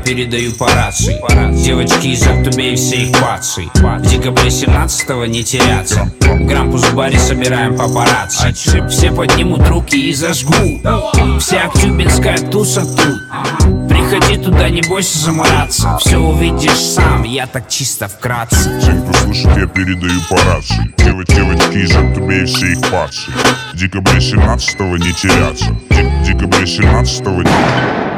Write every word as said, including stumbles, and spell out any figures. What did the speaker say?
передаю по рации. Девочки из Актубей, все их пацаны. В декабре семнадцатого не теряться. В Грампус-баре собираем папарацци. Все поднимут руки и зажгут. Вся актюбинская туса тут. Приходи туда, не бойся замораться. Все увидишь сам, я так чисто вкратце. Всем, кто слышит, я передаю по рации. Девочки, девочки из Актубей, все их пацаны. В декабре семнадцатого не теряться. В декабре семнадцатого не...